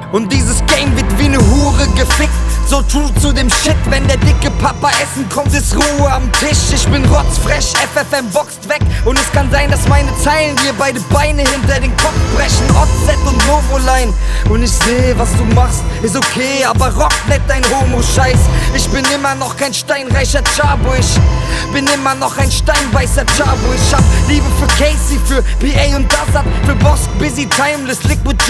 Und dieses Game wird wie ne Hure gefickt. So true zu dem Shit, wenn der dicke Papa essen kommt, ist Ruhe am Tisch. Ich bin rotzfresh, FFM boxt weg. Und es kann sein, dass meine Zeilen dir beide Beine hinter den Kopf brechen. OZ und Novoline. Und ich seh, was du machst, ist okay, aber rock nicht dein Homo-Scheiß. Ich bin immer noch kein steinreicher Chabo, ich bin immer noch ein steinweißer Chabo. Ich hab Liebe für Casey, für PA und Dazat, für Bosk, Busy, Timeless, Liquid